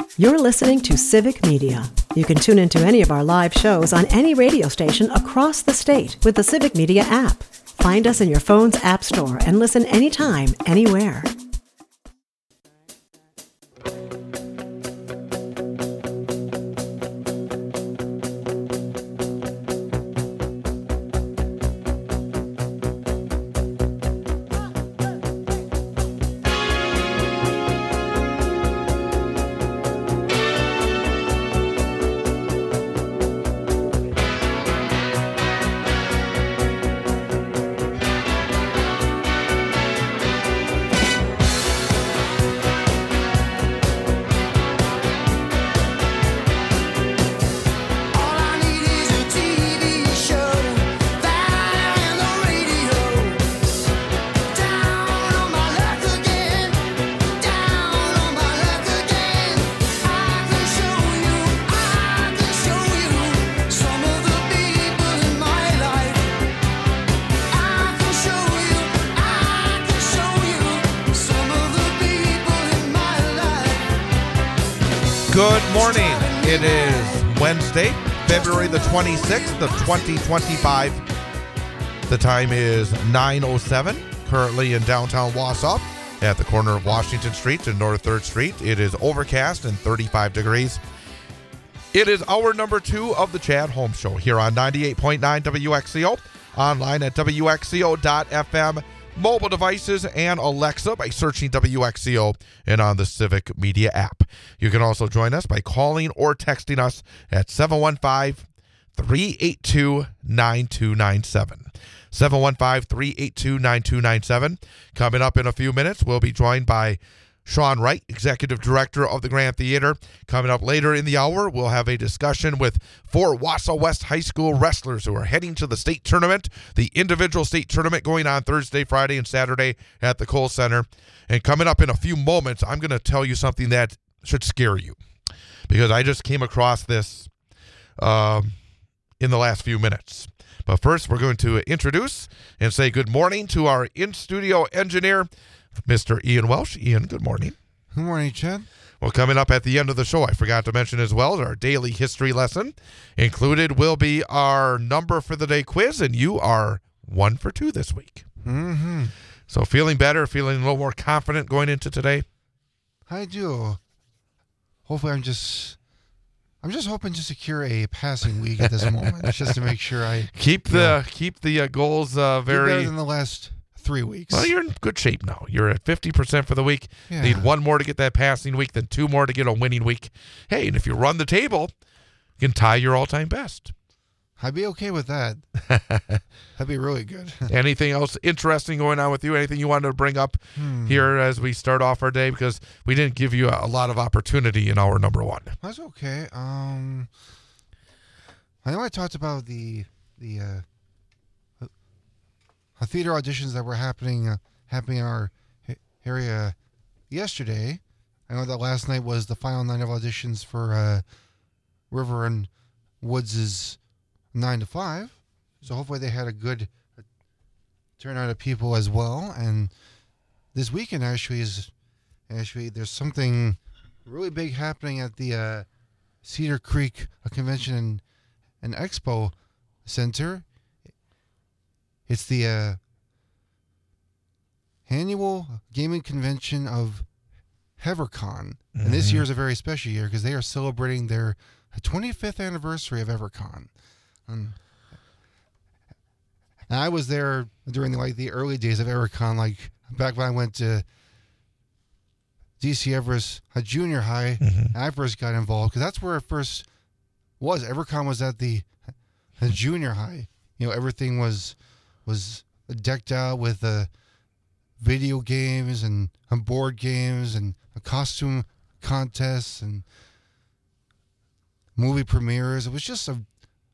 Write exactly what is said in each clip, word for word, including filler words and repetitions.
You're listening to Civic Media. You can tune into any of our live shows on any radio station across the state with the Civic Media app. Find us in your phone's app store and listen anytime, anywhere. Good morning. It is Wednesday, February the twenty-sixth of twenty twenty-five. The time is nine oh seven, currently in downtown Wausau at the corner of Washington Street and North third Street. It is overcast and thirty-five degrees. It is hour number two of the Chad Holmes Show here on ninety-eight point nine W X C O, online at W X C O dot F M, mobile devices, and Alexa by searching W X C O and on the Civic Media app. You can also join us by calling or texting us at seven one five, three eight two, nine two nine seven. seven one five, three eight two, nine two nine seven. Coming up in a few minutes, we'll be joined by Sean Wright, Executive Director of the Grand Theater. Coming up later in the hour, we'll have a discussion with four Wausau West High School wrestlers who are heading to the state tournament, the individual state tournament going on Thursday, Friday, and Saturday at the Kohl Center. And coming up in a few moments, I'm going to tell you something that should scare you, because I just came across this um, in the last few minutes. But first, we're going to introduce and say good morning to our in-studio engineer, Mister Ian Welsh. Ian, good morning. Good morning, Chad. Well, coming up at the end of the show, I forgot to mention as well, our daily history lesson. Included will be our number for the day quiz, and you are one for two this week. Mm-hmm. So feeling better, feeling a little more confident going into today? I do. Hopefully I'm just... I'm just hoping to secure a passing week at this moment, just to make sure I... Keep the know, keep the uh, goals uh, very... better than the last... three weeks. Well, you're in good shape now. You're at fifty percent for the week. Yeah. Need one more to get that passing week, then two more to get a winning week. Hey, and if you run the table, you can tie your all-time best. I'd be okay with that. That'd be really good. Anything else interesting going on with you? Anything you wanted to bring up hmm. here as we start off our day? Because we didn't give you a lot of opportunity in our number one. That's okay. Um, I know I talked about the... the uh, Uh, theater auditions that were happening uh, happening in our area yesterday. I know that last night was the final night of auditions for uh, River and Woods' nine to five. So hopefully they had a good uh, turnout of people as well. And this weekend actually is actually there's something really big happening at the uh, Cedar Creek uh, Convention and, and Expo Center. It's the uh, annual gaming convention of EverCon. Mm-hmm. And this year is a very special year because they are celebrating their twenty-fifth anniversary of EverCon. Um, and I was there during the, like the early days of EverCon, like back when I went to D C Everest a junior high, mm-hmm. and I first got involved because that's where it first was. EverCon was at the, the junior high. You know, everything was... was decked out with uh, video games and, and board games and a costume contests and movie premieres. It was just a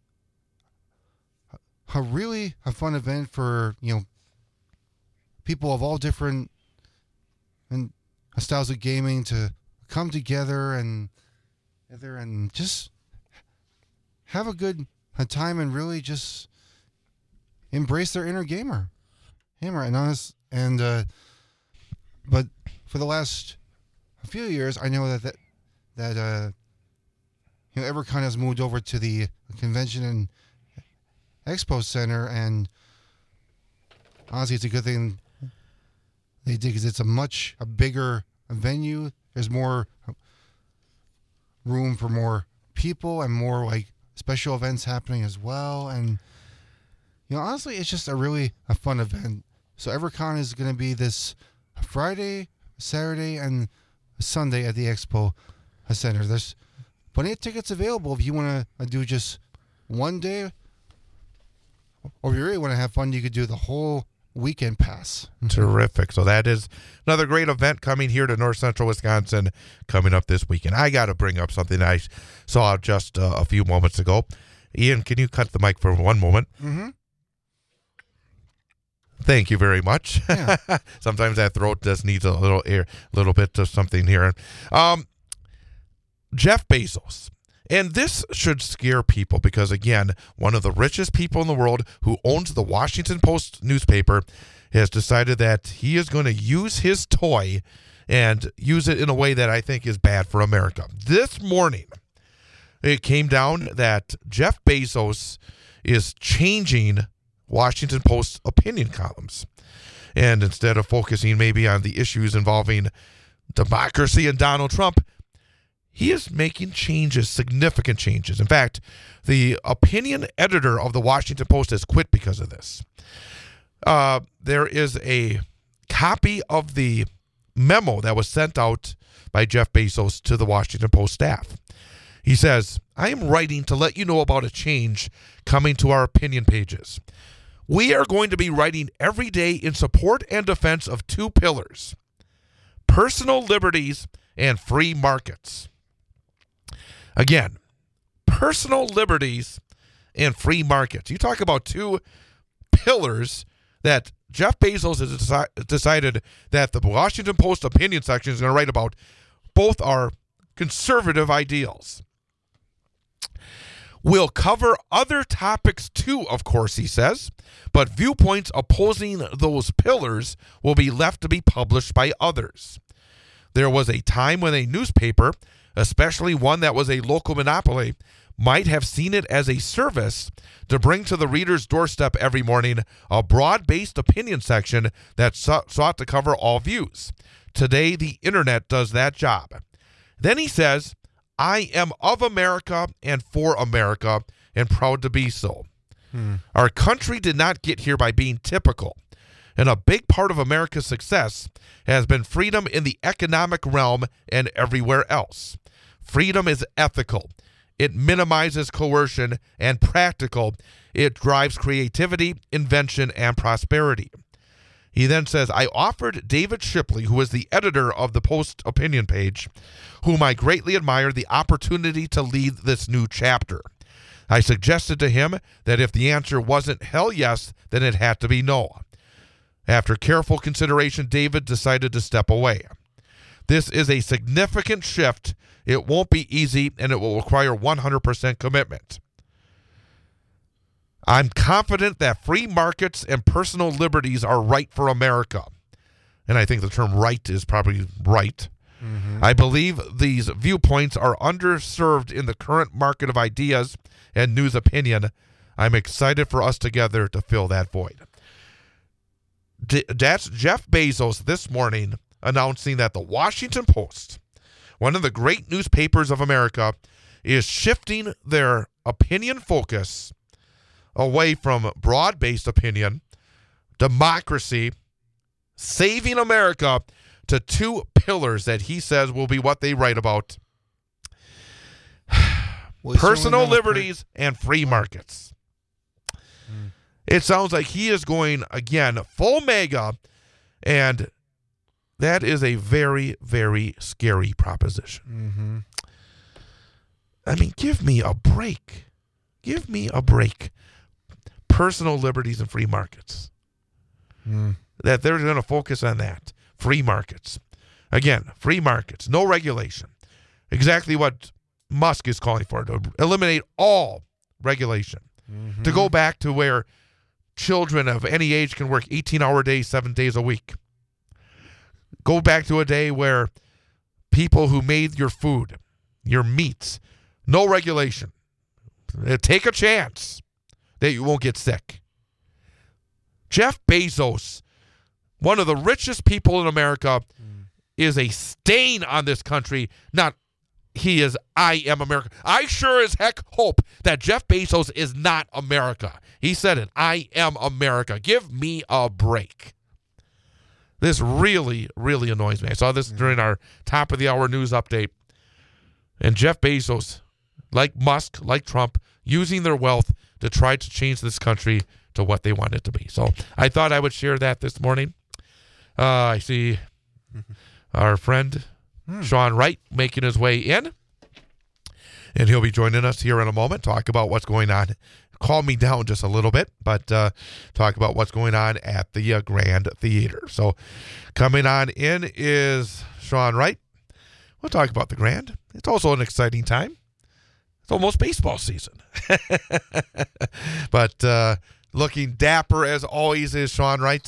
a really a fun event for, you know, people of all different and styles of gaming to come together and and just have a good a time and really just embrace their inner gamer. Gamer and honest and uh but for the last few years I know that, that that uh, you know, EverCon has moved over to the Convention and Expo Center, and honestly, it's a good thing they did because it's a much a bigger venue. There's more room for more people and more like special events happening as well. And you know, honestly, it's just a really a fun event. So EverCon is going to be this Friday, Saturday, and Sunday at the Expo Center. There's plenty of tickets available if you want to do just one day, or if you really want to have fun, you could do the whole weekend pass. Terrific. So that is another great event coming here to North Central Wisconsin coming up this weekend. I got to bring up something I saw just uh, a few moments ago. Ian, can you cut the mic for one moment? Mm-hmm. Thank you very much. Yeah. Sometimes that throat just needs a little air, a little bit of something here. Um, Jeff Bezos. And this should scare people because, again, one of the richest people in the world who owns the Washington Post newspaper has decided that he is going to use his toy and use it in a way that I think is bad for America. This morning, it came down that Jeff Bezos is changing Washington Post opinion columns. And instead of focusing maybe on the issues involving democracy and Donald Trump, he is making changes, significant changes. In fact, the opinion editor of the Washington Post has quit because of this. Uh, there is a copy of the memo that was sent out by Jeff Bezos to the Washington Post staff. He says, I am writing to let you know about a change coming to our opinion pages. We are going to be writing every day in support and defense of two pillars, personal liberties and free markets. Again, personal liberties and free markets. You talk about two pillars that Jeff Bezos has deci- decided that the Washington Post opinion section is going to write about. Both are conservative ideals. We'll cover other topics too, of course, he says, but viewpoints opposing those pillars will be left to be published by others. There was a time when a newspaper, especially one that was a local monopoly, might have seen it as a service to bring to the reader's doorstep every morning a broad-based opinion section that sought to cover all views. Today, the internet does that job. Then he says, I am of America and for America and proud to be so. Hmm. Our country did not get here by being typical. And a big part of America's success has been freedom in the economic realm and everywhere else. Freedom is ethical. It minimizes coercion, and practical. It drives creativity, invention, and prosperity. He then says, I offered David Shipley, who is the editor of the Post opinion page, whom I greatly admire, the opportunity to lead this new chapter. I suggested to him that if the answer wasn't hell yes, then it had to be no. After careful consideration, David decided to step away. This is a significant shift. It won't be easy, and it will require one hundred percent commitment. I'm confident that free markets and personal liberties are right for America. And I think the term right is probably right. Mm-hmm. I believe these viewpoints are underserved in the current market of ideas and news opinion. I'm excited for us together to fill that void. D- that's Jeff Bezos this morning announcing that the Washington Post, one of the great newspapers of America, is shifting their opinion focus away from broad-based opinion, democracy, saving America, to two pillars that he says will be what they write about. Well, personal liberties and free markets. Mm. It sounds like he is going, again, full mega, and that is a very, very scary proposition. Mm-hmm. I mean, give me a break. Give me a break. Personal liberties and free markets. Mm. That they're going to focus on that. Free markets. Again, free markets. No regulation. Exactly what Musk is calling for. To eliminate all regulation. Mm-hmm. To go back to where children of any age can work eighteen-hour days, seven days a week. Go back to a day where people who made your food your meats. No regulation. Take a chance that you won't get sick. Jeff Bezos, one of the richest people in America, mm. is a stain on this country. Not he is, I am America. I sure as heck hope that Jeff Bezos is not America. He said it. I am America. Give me a break. This really, really annoys me. I saw this during our top of the hour news update. And Jeff Bezos, like Musk, like Trump, using their wealth to try to change this country to what they want it to be. So I thought I would share that this morning. Uh, I see our friend hmm. Sean Wright making his way in. And he'll be joining us here in a moment, talk about what's going on. Calm me down just a little bit, but uh, talk about what's going on at the uh, Grand Theater. So coming on in is Sean Wright. We'll talk about the Grand. It's also an exciting time. It's almost baseball season. But uh, looking dapper as always is Sean Wright.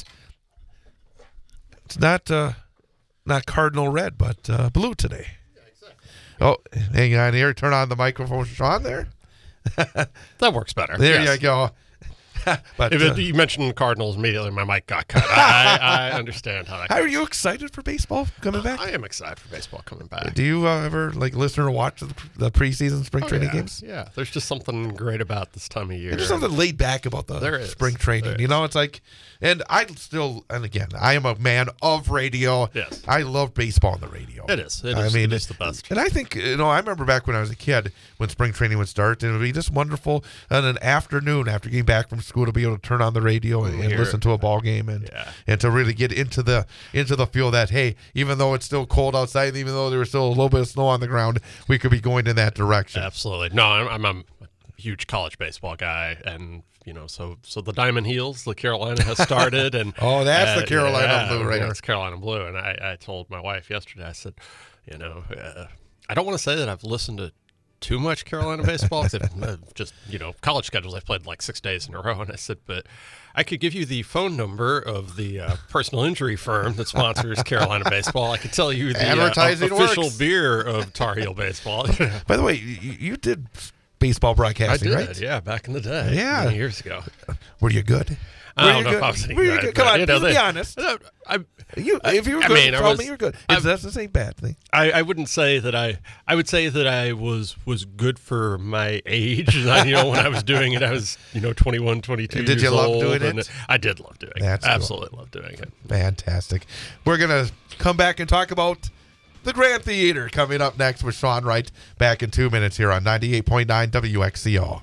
It's not uh, not cardinal red, but uh, blue today. Yeah, exactly. Oh, hang on here. Turn on the microphone, Sean, there. That works better. There yes. you go. But if uh, it, you mentioned Cardinals immediately, my mic got cut. I, I understand how that How goes. are you excited for baseball coming back? Uh, I am excited for baseball coming back. Do you uh, ever like listen or watch the, the preseason spring oh, training yeah. games? Yeah, there's just something great about this time of year. There's something laid back about the there is. spring training. There you is. know, it's like, and I still, and again, I am a man of radio. Yes. I love baseball on the radio. It is. It is. I mean, it is the best. And I think, you know, I remember back when I was a kid when spring training would start, and it would be just wonderful on an afternoon after getting back from school to be able to turn on the radio and, and Here. listen to a ball game and Yeah. and to really get into the into the feel that, hey, even though it's still cold outside, even though there was still a little bit of snow on the ground, we could be going in that direction. Absolutely. No, I'm, I'm, I'm a huge college baseball guy, and you know, so so the Diamond Heels, the Carolina has started, and oh, that's uh, the Carolina yeah, blue right yeah, here. It's Carolina blue, and I, I told my wife yesterday, I said, you know, uh, I don't want to say that I've listened to too much Carolina baseball because I've just, you know, college schedules I've played like six days in a row, and I said, but I could give you the phone number of the uh, personal injury firm that sponsors Carolina baseball. I could tell you the Advertising uh, official works. beer of Tar Heel baseball. By the way, you, you did baseball broadcasting, I did, right? yeah, back in the day, Yeah. many years ago. Were you good? I Were don't you know good? if I was any Were you good, good? but, Come on, you know, be they- honest. I, I, You, if you were I good, mean, I tell was- me you're good. I- It's, that's the same bad thing. I, I wouldn't say that I. I would say that I was was good for my age. I, you know, when I was doing it, I was you know twenty-one, twenty-two Did years you love old, doing and it? I did love doing That's it. cool. Absolutely love doing it. Fantastic. We're going to come back and talk about the Grand Theater coming up next with Sean Wright back in two minutes here on ninety-eight point nine W X C O.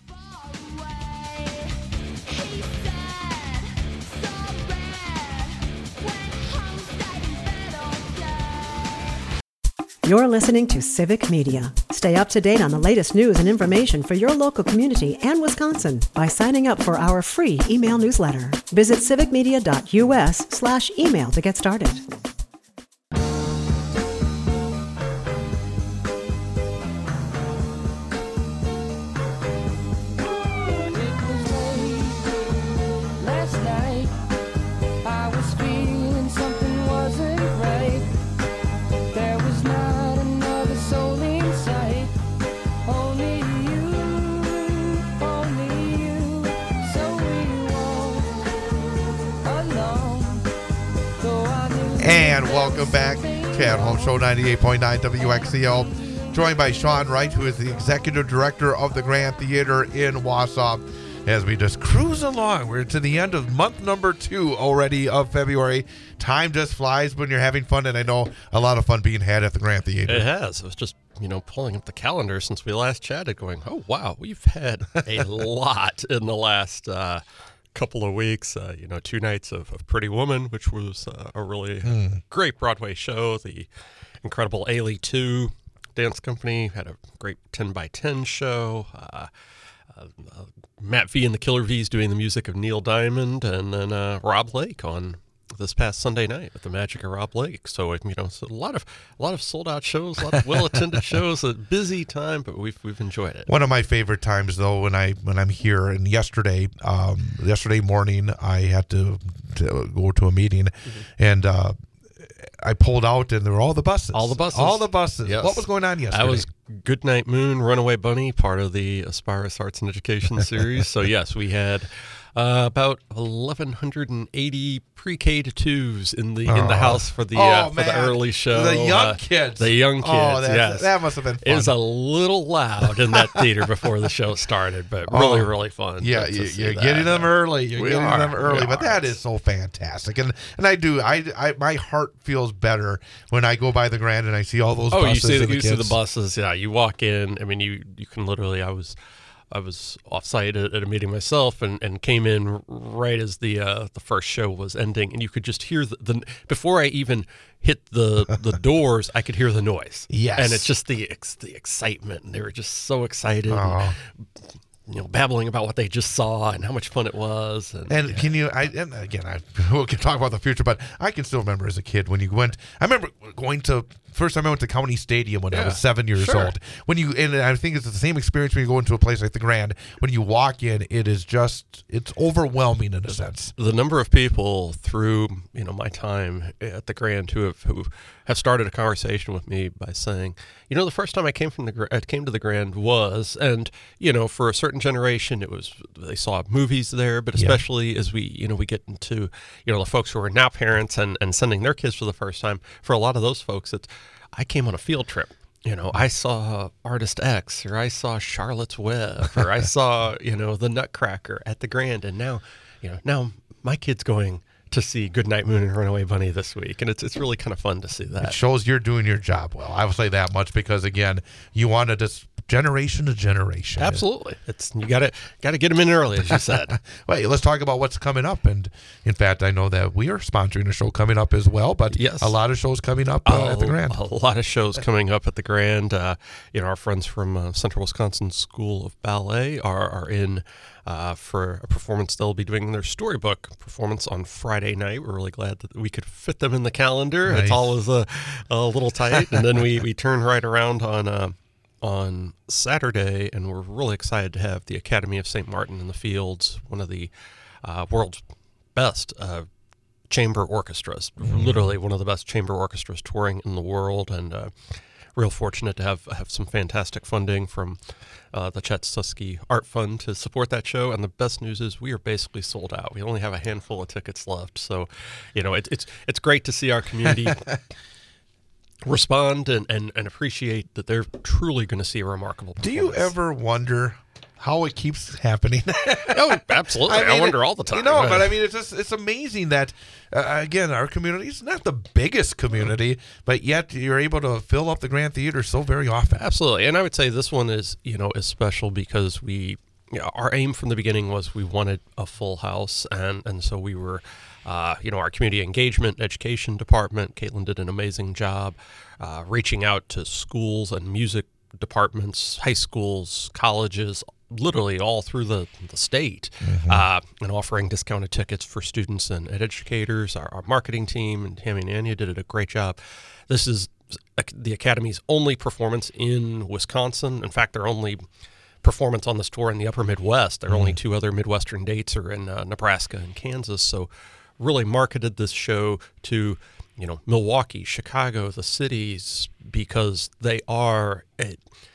You're listening to Civic Media. Stay up to date on the latest news and information for your local community and Wisconsin by signing up for our free email newsletter. Visit civicmedia.us slash email to get started. Last night, I was feeling something wasn't right. There was not another soul in sight. Only you, only you. So we walked alone. Though I knew And welcome back to At Home Show ninety-eight point nine W X C O. Joined by Sean Wright, who is the executive director of the Grand Theater in Wausau. As we just cruise along, we're to the end of month number two already of February. Time just flies when you're having fun, and I know a lot of fun being had at the Grand Theater. It has. It was just you know pulling up the calendar since we last chatted, going, oh wow, we've had a lot in the last uh, couple of weeks. Uh, you know, two nights of, of Pretty Woman, which was uh, a really Mm. great Broadway show. The incredible Ailey two Dance Company had a great ten by ten show. Uh, uh, uh, Matt V and the Killer V's doing the music of Neil Diamond, and then uh, Rob Lake on this past Sunday night with the magic of Rob Lake. So you know, so a lot of a lot of sold out shows, a lot of well attended shows. A busy time, but we've we've enjoyed it. One of my favorite times, though, when I when I'm here, and yesterday, um, yesterday morning, I had to, to go to a meeting, Mm-hmm. and uh, I pulled out, and there were all the buses, All the buses. all the buses. Yes. What was going on yesterday? I was Goodnight Moon, Runaway Bunny, part of the Aspirus Arts and Education series. So yes, we had uh, about eleven eighty pre-K to twos in the in the house for the Oh, uh, for the man. early show. The young Uh, kids. The young kids. Oh, that's, yes, that must have been fun. It was a little loud in that theater before the show started, but really, Oh, really fun. Yeah, to you, see you're that. getting them early. You're We getting are. them early, We but are. that is so fantastic, and and I do. I, I my heart feels better when I go by the Grand and I see all those. Oh, you buses see, the, and the you see the kids. buses. Yeah, you walk in. I mean, you you can literally. I was, I was offsite at, at a meeting myself, and, and came in right as the uh, the first show was ending, and you could just hear the, the before I even hit the the doors, I could hear the noise. Yes. and it's just the ex, the excitement, and they were just so excited. Oh. And, you know, babbling about what they just saw and how much fun it was. And, And can you? I and again, I we can talk about the future, but I can still remember as a kid when you went. I remember going to first time I went to County Stadium when I Yeah, was seven years sure. old. When you and I think it's the same experience when you go into a place like the Grand. When you walk in, it is just it's overwhelming in a sense. the number of people through you know my time at the Grand who have who have started a conversation with me by saying, you know, the first time I came from the Gra- I came to the Grand was, and you know, for a certain generation, it was they saw movies there, but Yeah. especially as we you know we get into you know the folks who are now parents and and sending their kids for the first time. For a lot of those folks, it's I came on a field trip. You know, I saw Artist X, or I saw Charlotte's Web, or I saw, you know, the Nutcracker at the Grand, and now, you know, now my kid's going to see Goodnight Moon and Runaway Bunny this week, and it's it's really kind of fun to see It that. shows you're doing your job well. I will say that much because again, you wanted this generation to generation. Absolutely, it's you got to got to get them in early, as you said. Wait, let's talk about what's coming up. And in fact, I know that we are sponsoring a show coming up as well, but Yes. a lot of shows coming up uh, at the Grand. A lot of shows coming up at the Grand. Uh, you know, our friends from uh, Central Wisconsin School of Ballet are, are in uh, for a performance. They'll be doing their storybook performance on Friday night. We're really glad that we could fit them in the calendar. Nice. It's always a, a little tight. And then we, we turn right around on uh, on Saturday, and we're really excited to have the Academy of Saint Martin in the Fields, one of the uh, world's best uh, chamber orchestras, literally one of the best chamber orchestras touring in the world, and uh, real fortunate to have have some fantastic funding from uh, the Chet Susky Art Fund to support that show. And the best news is we are basically sold out. We only have a handful of tickets left, so you know it, it's it's great to see our community respond and, and, and appreciate that they're truly going to see a remarkable Do performance. you ever wonder how it keeps happening? Oh, absolutely. I, mean, wonder all the time. You know, right? but I mean, it's just it's amazing that uh, again, our community is not the biggest community, but yet you're able to fill up the Grand Theater so very often. Absolutely. And I would say this one is, you know, is special because we, you know, our aim from the beginning was we wanted a full house. And, and so we were, uh, you know, our community engagement education department, Caitlin did an amazing job uh, reaching out to schools and music departments, high schools, colleges, literally all through the, the state, uh, and offering discounted tickets for students and educators. Our, our marketing team and Tammy and Anya did a great job. This is the Academy's only performance in Wisconsin. In fact, their only performance on this tour in the upper Midwest. There are only two other Midwestern dates are in uh, Nebraska and Kansas. So really marketed this show to, you know, Milwaukee, Chicago, the cities, because they are a,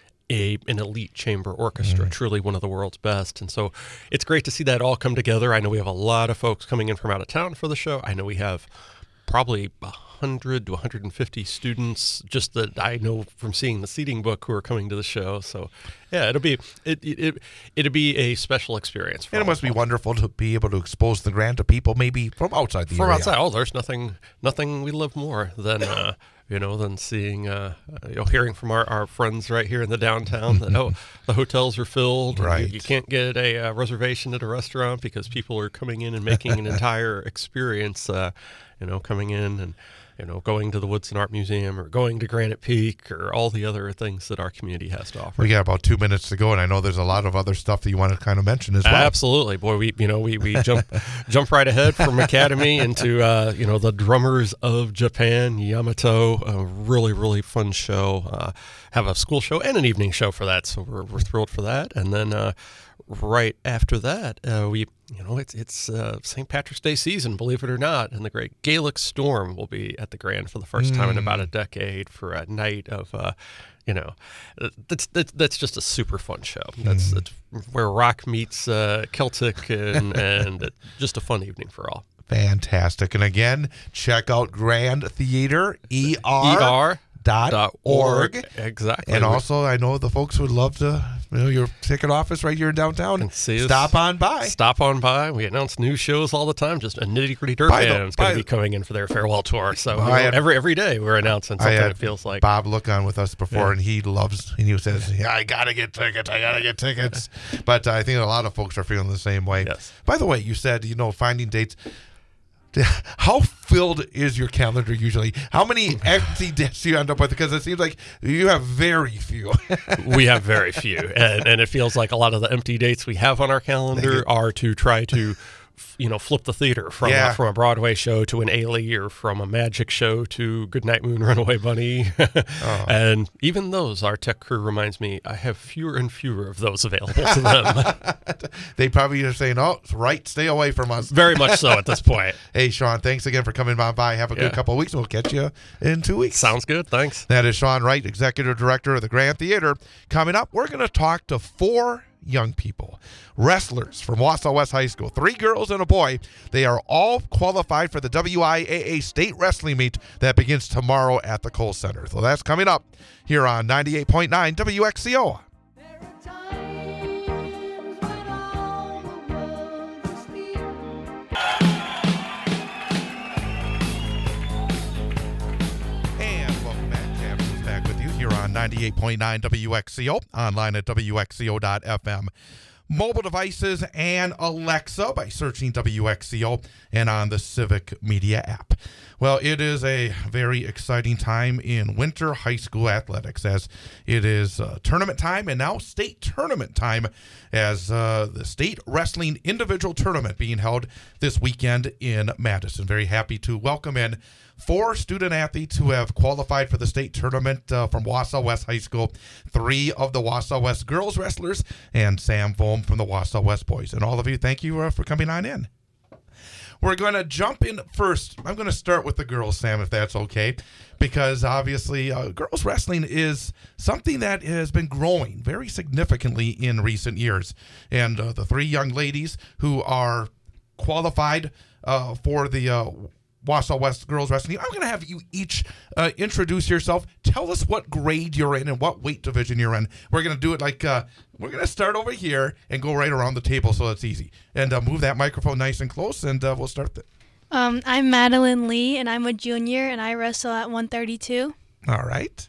a an elite chamber orchestra, truly one of the world's best. And so it's great to see that all come together. I know we have a lot of folks coming in from out of town for the show. I know we have probably one hundred to one hundred fifty students just that I know from seeing the seating book who are coming to the show. So yeah, it'll be it, it, it it'll be a special experience for And it all must be folks. wonderful to be able to expose the Grand to people maybe from outside the From area. outside. Oh, there's nothing nothing we love more than uh, you know than seeing uh, you know hearing from our, our friends right here in the downtown that oh the hotels are filled. and Right. You, you can't get a uh, reservation at a restaurant because people are coming in and making an entire experience. Uh, you know, coming in and you know going to the Woodson Art Museum or going to Granite Peak or all the other things that our community has to offer. We got about two minutes to go, and I know there's a lot of other stuff that you want to kind of mention as well. Absolutely, boy. We you know we we jump jump right ahead from Academy into uh, you know the Drummers of Japan, Yamato. A really really fun show. Uh, have a school show and an evening show for that, so we're we're thrilled for that. And then uh, right after that, uh, we you know it's it's uh, Saint Patrick's Day season, believe it or not, and the Great Gaelic Storm will be at the Grand for the first time in about a decade for a night of uh, You know, Uh, that's that's, that's just a super fun show. That's, that's where rock meets uh, Celtic, and and it- just a fun evening for all. Fantastic. And again, check out Grand Theater, E R. E R dot dot org. org. Exactly. And also, I know the folks would love to, you know, your ticket office right here in downtown. And see us. Stop on by. Stop on by. We announce new shows all the time. Just a nitty gritty dirt By the- band's going by to be the- coming in for their farewell tour. So I you know, had- every every day we're announcing I something. had It feels like Bob look on with us before, Yeah. and he loves, and he says, yeah, I got to get tickets. I got to get tickets. But uh, I think a lot of folks are feeling the same way. Yes. By the way, you said, you know, finding dates. How filled is your calendar usually? How many empty dates do you end up with? Because it seems like you have very few. we have very few, and, and it feels like a lot of the empty dates we have on our calendar are to try to, f- you know, flip the theater from Yeah. a, from a Broadway show to an Ailey, or from a magic show to Goodnight Moon, Runaway Bunny, Oh. and even those, our tech crew reminds me, I have fewer and fewer of those available to them. They probably are saying, oh, it's right, stay away from us. Very much so at this point. Hey, Sean, thanks again for coming on by. Have a good Yeah. couple of weeks. We'll catch you in two weeks. Sounds good. Thanks. That is Sean Wright, Executive Director of the Grand Theater. Coming up, we're going to talk to four young people, wrestlers from Wausau West High School, three girls and a boy. They are all qualified for the W I A A State Wrestling Meet that begins tomorrow at the Kohl Center. So that's coming up here on ninety-eight point nine W X C O. There are times when all the world is near. And welcome back. Cameron is back with you here on ninety-eight point nine W X C O, online at W X C O dot F M. Mobile devices and Alexa by searching W X C O, and on the Civic Media app. Well, it is a very exciting time in winter high school athletics, as it is uh, tournament time and now state tournament time, as uh, the state wrestling individual tournament being held this weekend in Madison. Very happy to welcome in four student athletes who have qualified for the state tournament uh, from Wausau West High School, three of the Wausau West girls wrestlers, and Sam Vohm from the Wausau West boys. And all of you, thank you uh, for coming on in. We're going to jump in first. I'm going to start with the girls, Sam, if that's okay, because obviously uh, girls wrestling is something that has been growing very significantly in recent years. And uh, the three young ladies who are qualified uh, for the uh, Wausau West girls wrestling, I'm going to have you each uh, introduce yourself. Tell us what grade you're in and what weight division you're in. We're going to do it like uh, we're going to start over here and go right around the table so it's easy. And uh, move that microphone nice and close, and uh, we'll start. The- Um, I'm Madeline Lee, and I'm a junior, and I wrestle at one thirty-two. All right.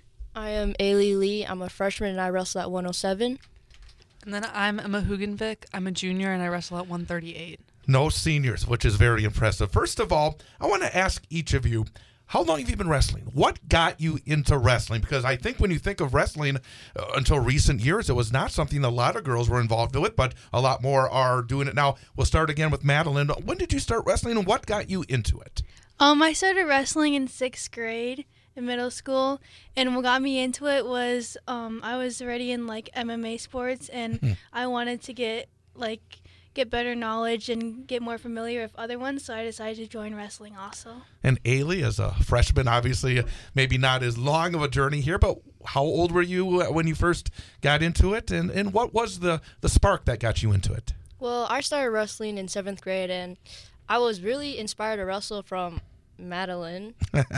I am Ailey Lee. I'm a freshman and I wrestle at one oh seven. And then I'm Emma Hugenvik. I'm a junior and I wrestle at one thirty-eight. No seniors, which is very impressive. First of all, I want to ask each of you, how long have you been wrestling? What got you into wrestling? Because I think when you think of wrestling, uh, until recent years, it was not something a lot of girls were involved with, but a lot more are doing it now. We'll start again with Madeline. When did you start wrestling, and what got you into it? Um, I started wrestling in sixth grade in middle school, and what got me into it was um, I was already in like M M A sports, and I wanted to get like get better knowledge and get more familiar with other ones, so I decided to join wrestling also. And Ailey, as a freshman, obviously uh, maybe not as long of a journey here, but how old were you uh, when you first got into it, and, and what was the, the spark that got you into it? Well, I started wrestling in seventh grade and I was really inspired to wrestle from Madeline.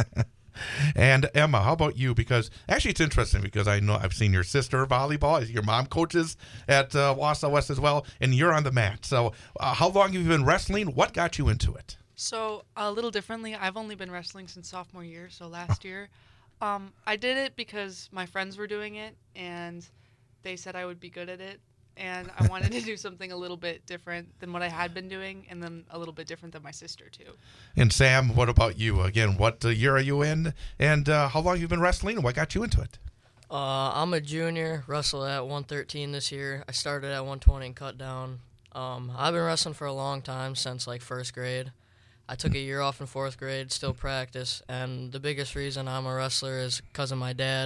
And Emma, how about you? Because actually it's interesting because I know I've seen your sister volleyball. Your mom coaches at uh, Wausau West as well, and you're on the mat. So uh, how long have you been wrestling? What got you into it? So a little differently, I've only been wrestling since sophomore year, so last year. Um, I did it because my friends were doing it, and they said I would be good at it. And I wanted to do something a little bit different than what I had been doing, and then a little bit different than my sister, too. And Sam, what about you? Again, what uh, year are you in? And uh, how long have you been wrestling, and what got you into it? Uh, I'm a junior, wrestle at one thirteen this year. I started at one twenty and cut down. Um, I've been wrestling for a long time, since like first grade. I took a year off in fourth grade, still practice, and the biggest reason I'm a wrestler is because of my dad.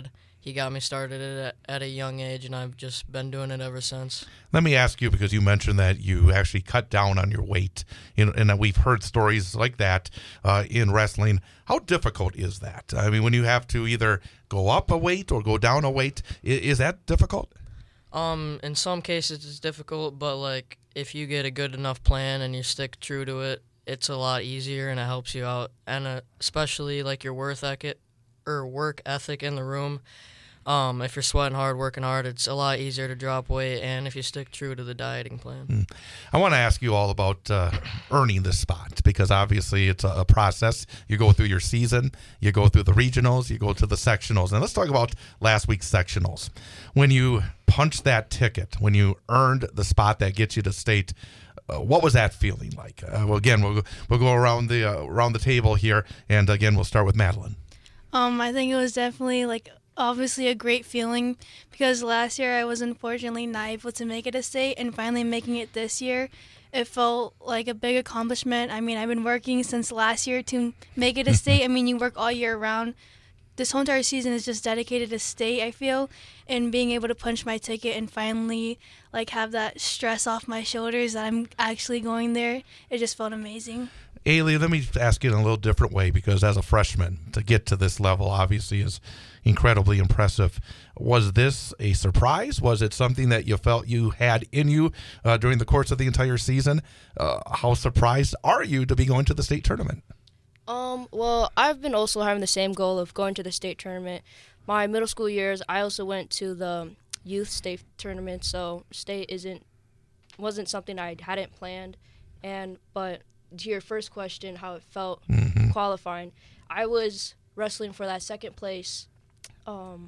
he got me started at, at a young age, and I've just been doing it ever since. Let me ask you, because you mentioned that you actually cut down on your weight, you know, and we've heard stories like that uh, in wrestling. How difficult is that? I mean, when you have to either go up a weight or go down a weight, is, is that difficult? Um, in some cases it's difficult, but like if you get a good enough plan and you stick true to it, it's a lot easier and it helps you out. And uh, especially like your work ethic or work ethic in the room. Um, if you're sweating hard, working hard, it's a lot easier to drop weight, and if you stick true to the dieting plan. Mm. I want to ask you all about uh, earning this spot, because obviously it's a, a process. You go through your season, you go through the regionals, you go to the sectionals. And let's talk about last week's sectionals. When you punched that ticket, when you earned the spot that gets you to state, uh, what was that feeling like? Uh, well, again, we'll, we'll go around the uh, around the table here, and again, we'll start with Madeline. Um, I think it was definitely like obviously a great feeling, because last year I was unfortunately not able to make it to state, and finally making it this year, it felt like a big accomplishment. I mean, I've been working since last year to make it to state. I mean, you work all year round. This whole entire season is just dedicated to state, I feel, and being able to punch my ticket and finally like have that stress off my shoulders that I'm actually going there, it just felt amazing. Ailey, let me ask you in a little different way, because as a freshman, to get to this level obviously is incredibly impressive. Was this a surprise? Was it something that you felt you had in you uh, during the course of the entire season? Uh, how surprised are you to be going to the state tournament? Um, well, I've been also having the same goal of going to the state tournament. My middle school years, I also went to the youth state tournament, so state isn't wasn't something I hadn't planned. And but to your first question, how it felt mm-hmm. qualifying, I was wrestling for that second place, um,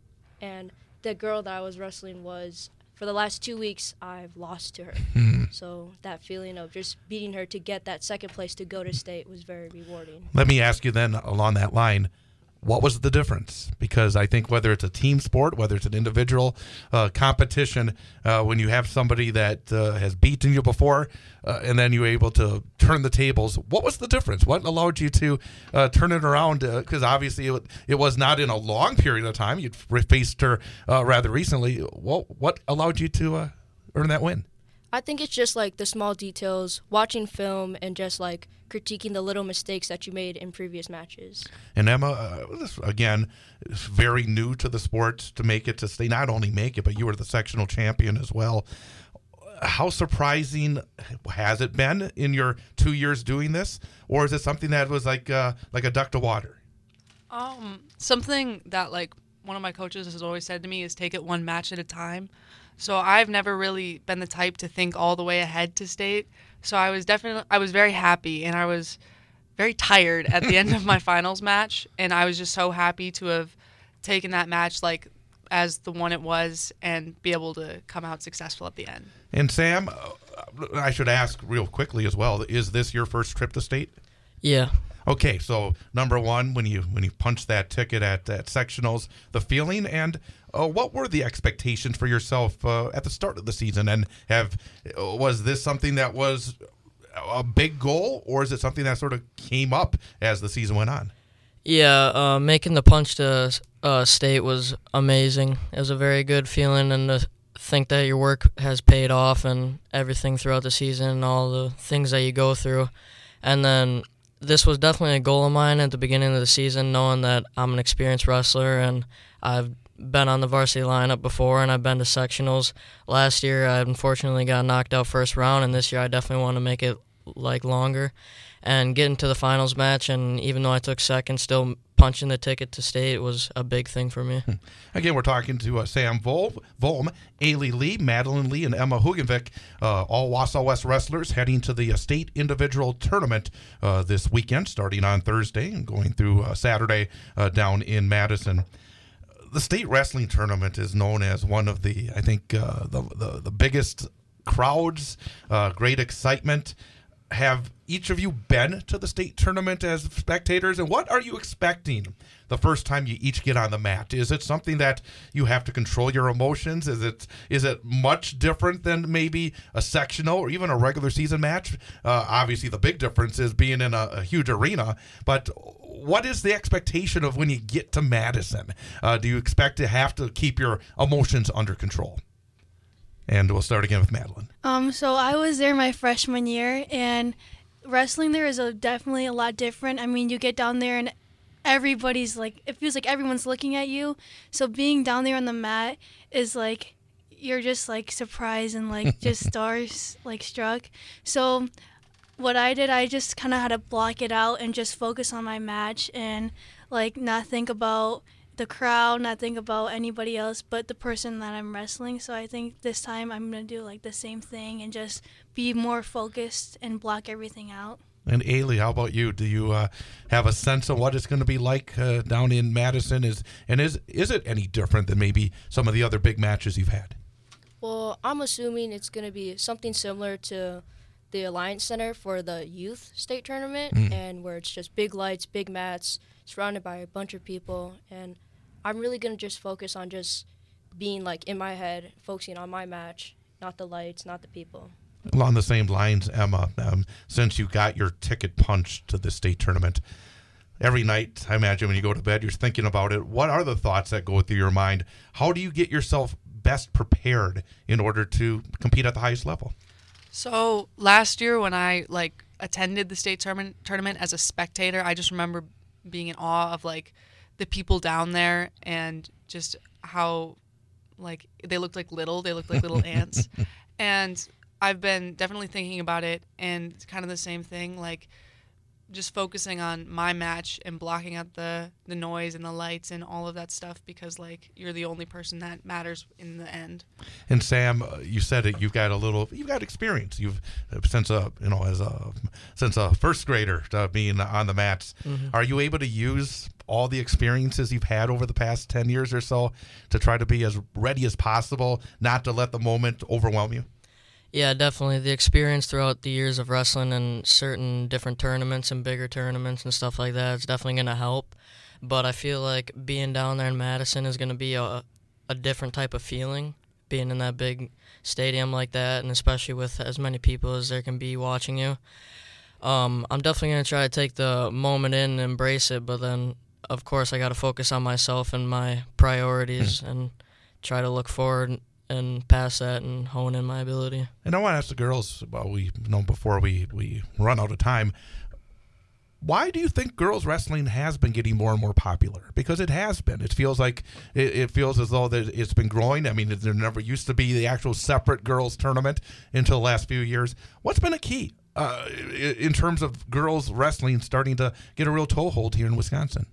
and the girl that I was wrestling was, for the last two weeks, I've lost to her. Mm-hmm. So that feeling of just beating her to get that second place to go to state was very rewarding. Let me ask you then, along that line, what was the difference? Because I think whether it's a team sport, whether it's an individual uh, competition, uh, when you have somebody that uh, has beaten you before uh, and then you're able to turn the tables, what was the difference? What allowed you to uh, turn it around? Because uh, obviously it, it was not in a long period of time. You'd faced her uh, rather recently. What, what allowed you to uh, earn that win? I think it's just like the small details, watching film, and just like critiquing the little mistakes that you made in previous matches. And Emma, uh, this, again, is very new to the sport to make it to stay. Not only make it, but you were the sectional champion as well. How surprising has it been in your two years doing this, or is it something that was like uh, like a duck to water? Um, something that like one of my coaches has always said to me is take it one match at a time. So I've never really been the type to think all the way ahead to state. So I was definitely, I was very happy, and I was very tired at the end of my finals match. And I was just so happy to have taken that match like as the one it was and be able to come out successful at the end. And Sam, uh, I should ask real quickly as well, is this your first trip to state? Yeah. Okay, so number one, when you when you punched that ticket at, at sectionals, the feeling, and uh, what were the expectations for yourself uh, at the start of the season? And have was this something that was a big goal, or is it something that sort of came up as the season went on? Yeah, uh, making the punch to uh, state was amazing. It was a very good feeling, and to think that your work has paid off and everything throughout the season and all the things that you go through. And then this was definitely a goal of mine at the beginning of the season, knowing that I'm an experienced wrestler and I've been on the varsity lineup before and I've been to sectionals. Last year I unfortunately got knocked out first round, and this year I definitely want to make it like longer and get into the finals match. And even though I took second, still punching the ticket to state was a big thing for me. Again, we're talking to uh, Sam Vol- Volm, Ailey Lee, Madeline Lee, and Emma Hugenvik, uh, all Wausau West wrestlers heading to the uh, state individual tournament uh, this weekend, starting on Thursday and going through uh, Saturday uh, down in Madison. The state wrestling tournament is known as one of the, I think, uh, the, the the biggest crowds, uh, great excitement. Have each of you been to the state tournament as spectators, and what are you expecting the first time you each get on the mat? Is it something that you have to control your emotions? Is it is it much different than maybe a sectional or even a regular season match? Uh, obviously, the big difference is being in a, a huge arena, but what is the expectation of when you get to Madison? Uh, do you expect to have to keep your emotions under control? And we'll start again with Madeline. Um, so I was there my freshman year, and wrestling there is a, definitely a lot different. I mean, you get down there and everybody's like, it feels like everyone's looking at you. So being down there on the mat is like, you're just like surprised and like just stars like struck. So what I did, I just kind of had to block it out and just focus on my match and like not think about the crowd, not think about anybody else but the person that I'm wrestling. So I think this time I'm going to do like the same thing and just be more focused and block everything out. And Ailey, how about you? Do you uh, have a sense of what it's going to be like uh, down in Madison? Is and is is it any different than maybe some of the other big matches you've had? Well, I'm assuming it's going to be something similar to the Alliance Center for the youth state tournament, Mm. and where it's just big lights, big mats, surrounded by a bunch of people. And I'm really going to just focus on just being like in my head, focusing on my match, not the lights, not the people. Along the same lines, Emma, um, since you got your ticket punched to the state tournament, every night, I imagine when you go to bed, you're thinking about it. What are the thoughts that go through your mind? How do you get yourself best prepared in order to compete at the highest level? So last year when I like attended the state tournament tournament as a spectator, I just remember being in awe of like the people down there and just how like they looked like little, they looked like little ants. And I've been definitely thinking about it, and it's kind of the same thing, like just focusing on my match and blocking out the, the noise and the lights and all of that stuff, because like you're the only person that matters in the end. And Sam, uh, you said it. You've got a little. You've got experience. You've uh, since a you know as a since a first grader uh, being on the mats. Mhm. Are you able to use all the experiences you've had over the past ten years or so to try to be as ready as possible, not to let the moment overwhelm you? Yeah, definitely. The experience throughout the years of wrestling and certain different tournaments and bigger tournaments and stuff like that is definitely going to help. But I feel like being down there in Madison is going to be a, a different type of feeling, being in that big stadium like that, and especially with as many people as there can be watching you. Um, I'm definitely going to try to take the moment in and embrace it, but then, of course, I got to focus on myself and my priorities and try to look forward and pass that and hone in my ability. And I want to ask the girls, well, we you know before we, we run out of time, why do you think girls wrestling has been getting more and more popular? Because it has been. It feels like it, it feels as though that it's been growing. I mean, there never used to be the actual separate girls tournament until the last few years. What's been a key uh, in terms of girls wrestling starting to get a real toehold here in Wisconsin?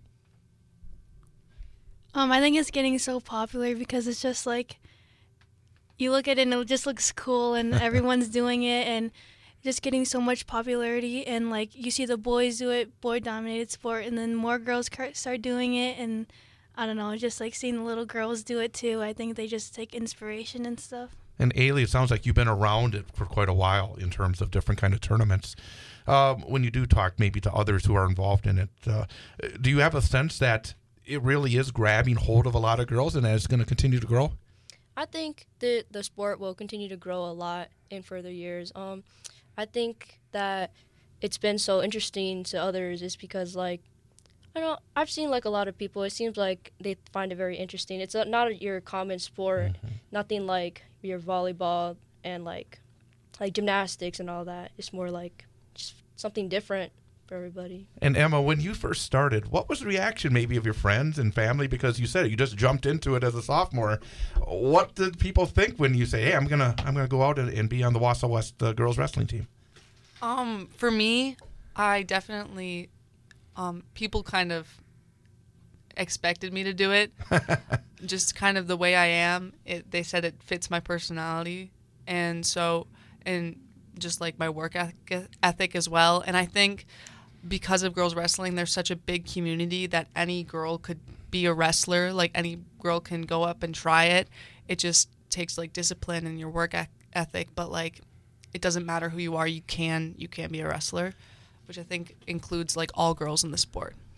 Um, I think it's getting so popular because it's just like, you look at it and it just looks cool and everyone's doing it and just getting so much popularity, and like you see the boys do it, boy dominated sport, and then more girls car- start doing it, and I don't know, just like seeing the little girls do it too. I think they just take inspiration and stuff. And Ailey, it sounds like you've been around it for quite a while in terms of different kind of tournaments. Um, when you do talk maybe to others who are involved in it, uh, do you have a sense that it really is grabbing hold of a lot of girls and that it's going to continue to grow? I think the the sport will continue to grow a lot in further years. Um, I think that it's been so interesting to others is because, like, I don't know, I've seen, like, a lot of people, it seems like they find it very interesting. It's a, not your common sport, Mm-hmm. nothing like your volleyball and, like, like gymnastics and all that. It's more like just something different for everybody. And Emma, when you first started, what was the reaction maybe of your friends and family? Because you said it, you just jumped into it as a sophomore. What did people think when you say, "Hey, I'm gonna, I'm gonna go out and, and be on the Wausau West uh, girls wrestling team"? Um, for me, I definitely, um, people kind of expected me to do it. Just kind of the way I am. It, they said it fits my personality, and so, and just like my work eth- ethic as well. And I think because of girls wrestling, there's such a big community that any girl could be a wrestler. Like any girl can go up and try it. It just takes like discipline and your work eth- ethic, but like it doesn't matter who you are, you can you can be a wrestler, which I think includes like all girls in the sport.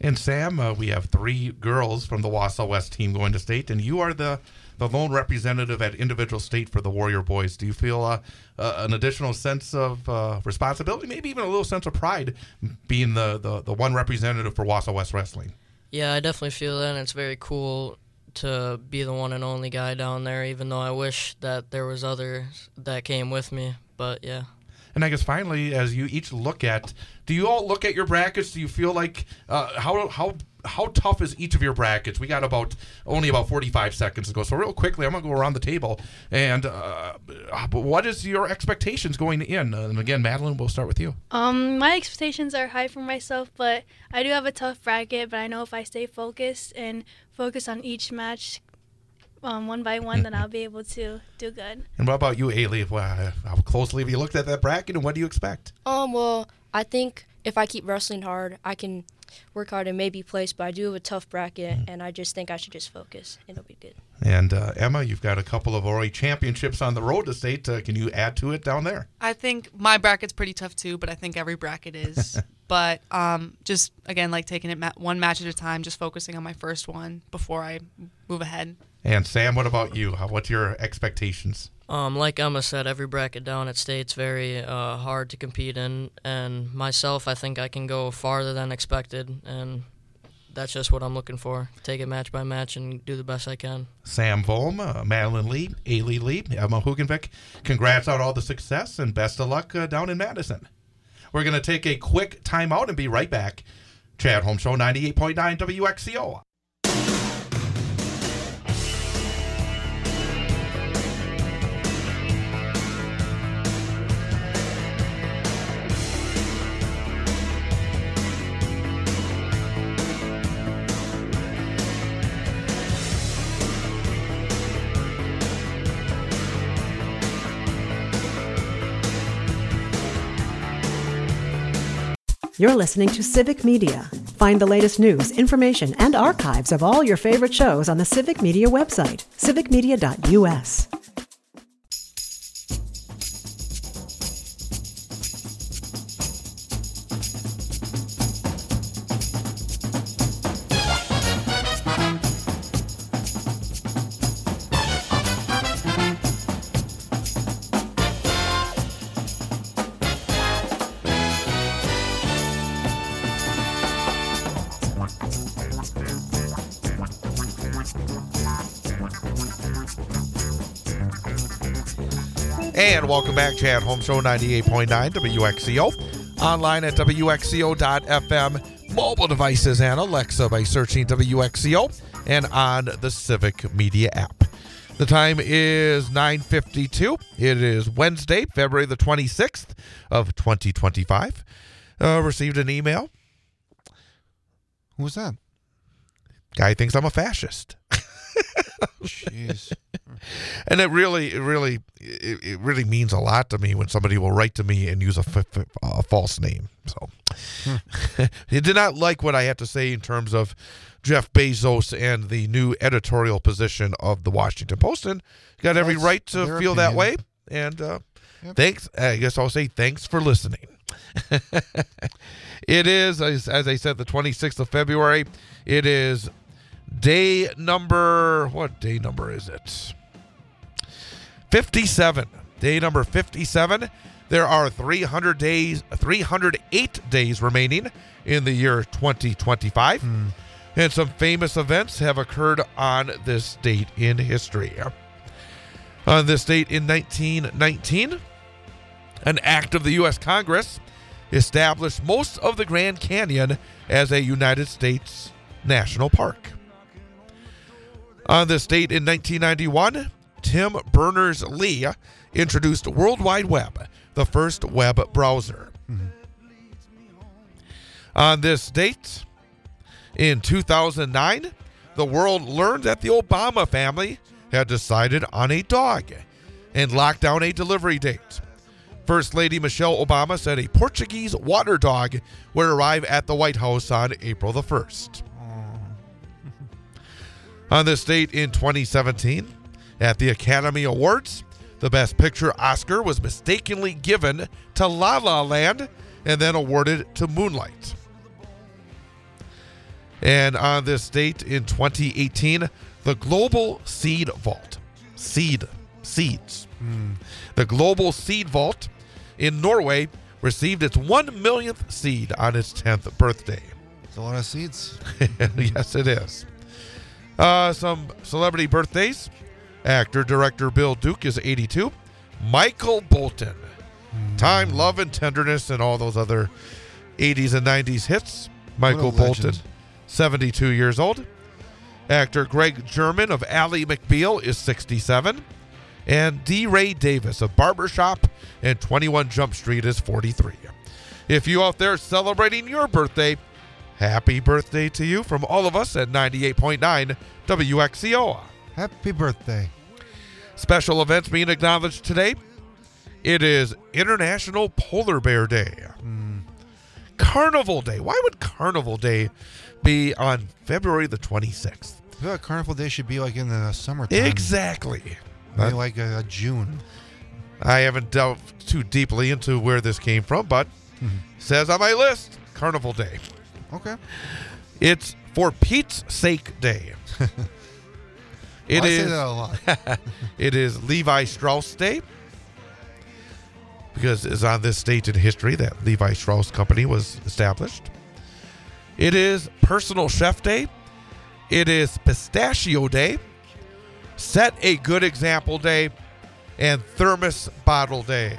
And Sam, uh, we have three girls from the Wausau West team going to state, and you are the, the lone representative at individual state for the Warrior Boys. Do you feel uh, uh, an additional sense of uh, responsibility, maybe even a little sense of pride, being the, the, the one representative for Wausau West Wrestling? Yeah, I definitely feel that, and it's very cool to be the one and only guy down there, even though I wish that there was others that came with me. But, yeah. And I guess finally, as you each look at, do you all look at your brackets? Do you feel like uh, how how how tough is each of your brackets? We got about only about forty-five seconds to go, so real quickly, I'm gonna go around the table. And uh, what is your expectations going in? And again, Madeline, we'll start with you. Um, my expectations are high for myself, but I do have a tough bracket. But I know if I stay focused and focus on each match, um, one by one, then I'll be able to do good. And what about you, Ailey? Well, how closely have you looked at that bracket, and what do you expect? Um, well, I think if I keep wrestling hard, I can work hard and maybe place, but I do have a tough bracket, and I just think I should just focus, and it'll be good. And uh, Emma, you've got a couple of already championships on the road to state. Uh, can you add to it down there? I think my bracket's pretty tough too, but I think every bracket is. But um, just, again, like taking it ma- one match at a time, just focusing on my first one before I move ahead. And Sam, what about you? How, what's your expectations? Um, like Emma said, every bracket down at state's very uh, hard to compete in, and myself, I think I can go farther than expected, and that's just what I'm looking for. Take it match by match and do the best I can. Sam Volm, uh, Madeline Lee, Ailey Lee, Emma Hugenvik, congrats on all the success and best of luck uh, down in Madison. We're going to take a quick timeout and be right back. Chad Holmes Show, ninety-eight point nine W X C O. You're listening to Civic Media. Find the latest news, information, and archives of all your favorite shows on the Civic Media website, civic media dot U S. And welcome back, Chad Home Show, ninety-eight point nine W X C O. Online at W X C O dot F M. Mobile devices and Alexa by searching W X C O and on the Civic Media app. The time is nine fifty-two. It is Wednesday, February the twenty-sixth of twenty twenty-five. Uh, received an email. Who was that? Guy thinks I'm a fascist. Jeez. And it really, it really, it, it really means a lot to me when somebody will write to me and use a, f- f- a false name. So hmm. He did not like what I had to say in terms of Jeff Bezos and the new editorial position of the Washington Post, and got every That's right to their feel that opinion. way. And uh, Yep. thanks. I guess I'll say thanks for listening. It is, as, as I said, the twenty-sixth of February. It is day number, what day number is it? fifty-seven. Day number fifty-seven. There are three hundred days, three hundred eight days remaining in the year twenty twenty-five. Hmm. And some famous events have occurred on this date in history. On this date in nineteen nineteen, an act of the U S Congress established most of the Grand Canyon as a United States national park. On this date in nineteen ninety-one, Tim Berners-Lee introduced World Wide Web, the first web browser. Mm-hmm. On this date, in two thousand nine, the world learned that the Obama family had decided on a dog and locked down a delivery date. First Lady Michelle Obama said a Portuguese water dog would arrive at the White House on April the first. On this date in twenty seventeen, at the Academy Awards, the Best Picture Oscar was mistakenly given to La La Land and then awarded to Moonlight. And on this date in twenty eighteen, the Global Seed Vault, seed, seeds, the Global Seed Vault in Norway received its one millionth seed on its tenth birthday. It's a lot of seeds. Yes, it is. Uh, some celebrity birthdays. Actor, director Bill Duke is eighty-two. Michael Bolton. Time, Love, and Tenderness, and all those other eighties and nineties hits. Michael What a Bolton, legend. seventy-two years old. Actor Greg German of Ally McBeal is sixty-seven. And D. Ray Davis of Barbershop and twenty-one Jump Street is forty-three. If you out there celebrating your birthday, happy birthday to you from all of us at ninety-eight point nine W X C O. Happy birthday. Special events being acknowledged today. It is International Polar Bear Day. Carnival Day. Why would Carnival Day be on February the twenty-sixth? I feel like Carnival Day should be like in the summertime. Exactly. Maybe like a, a June. I haven't delved too deeply into where this came from, but says on my list, Carnival Day. Okay. It's For Pete's Sake Day. It I is. say that a lot. It is Levi Strauss Day, because it's on this date in history that Levi Strauss Company was established. It is Personal Chef Day. It is Pistachio Day, Set a Good Example Day, and Thermos Bottle Day.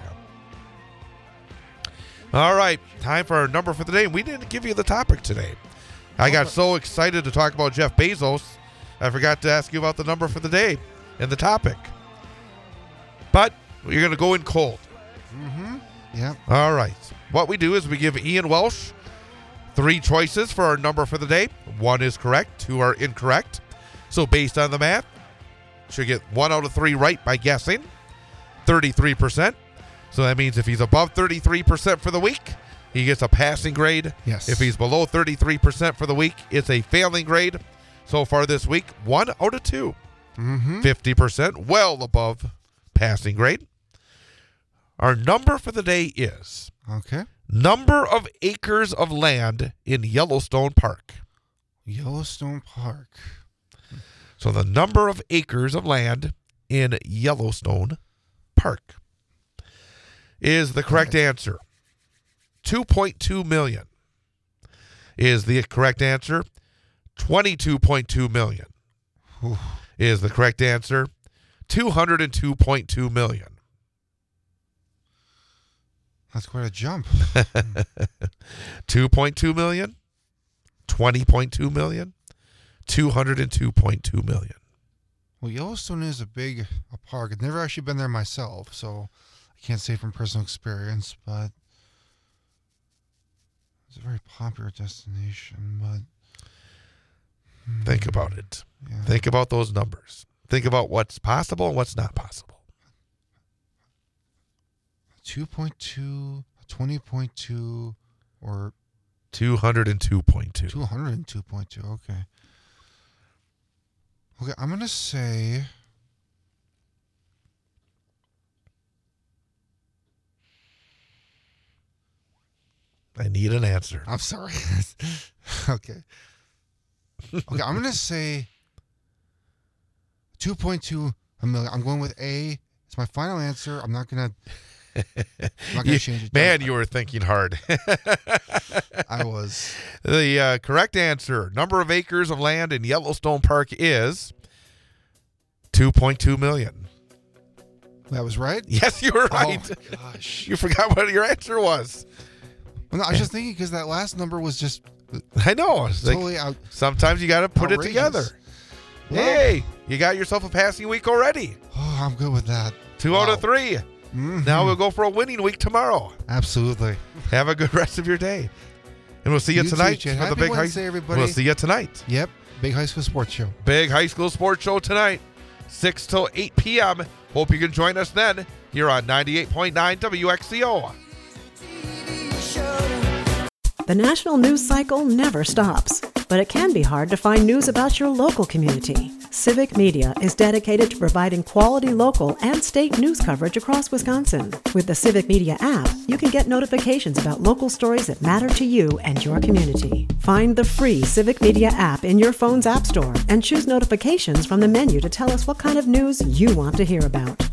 All right, time for our number for the day. We didn't give you the topic today. I got so excited to talk about Jeff Bezos, I forgot to ask you about the number for the day and the topic. But you're going to go in cold. Mm-hmm. Yeah. All right. What we do is we give Ian Welsh three choices for our number for the day. One is correct, two are incorrect. So based on the math, should get one out of three right by guessing, thirty-three percent. So that means if he's above thirty-three percent for the week, he gets a passing grade. Yes. If he's below thirty-three percent for the week, it's a failing grade. So far this week, one out of two. Mm-hmm. fifty percent, well above passing grade. Our number for the day is Okay. number of acres of land in Yellowstone Park. Yellowstone Park. So the number of acres of land in Yellowstone Park is the correct answer. two point two million is the correct answer. twenty-two point two million Oof. is the correct answer. two hundred two point two million. That's quite a jump. two point two million, twenty point two million, two hundred two point two million. Well, Yellowstone is a big a park. I've never actually been there myself, so I can't say from personal experience, but it's a very popular destination. But Think about it. yeah. Think about those numbers. Think about what's possible and what's not possible. two point two, twenty point two, or two hundred two point two. two hundred two point two. Okay. Okay, I'm going to say I need an answer. I'm sorry. Okay. Okay, I'm going to say two point two a million. I'm going with A. It's my final answer. I'm not going to I'm not going You- to change it. Man, you were thinking hard. I was. The uh, correct answer, number of acres of land in Yellowstone Park is two point two million. That was right? Yes, you were Oh right. my gosh. You forgot what your answer was. Well, no, I was just thinking because that last number was just I know. It's like, totally out. sometimes you got to put it outrageous. together. Well, Hey, you got yourself a passing week already. Oh, I'm good with that. Two out Wow. of three. Mhm. Now we'll go for a winning week tomorrow. Absolutely. Have a good rest of your day. And we'll see you, You too, tonight Chad. for the Happy big Wednesday, high everybody. We'll see you tonight. Yep. Big High School Sports Show. Big high school sports show tonight, six till eight p.m. Hope you can join us then here on ninety-eight point nine W X C O. The national news cycle never stops, but it can be hard to find news about your local community. Civic Media is dedicated to providing quality local and state news coverage across Wisconsin. With the Civic Media app, you can get notifications about local stories that matter to you and your community. Find the free Civic Media app in your phone's app store and choose notifications from the menu to tell us what kind of news you want to hear about.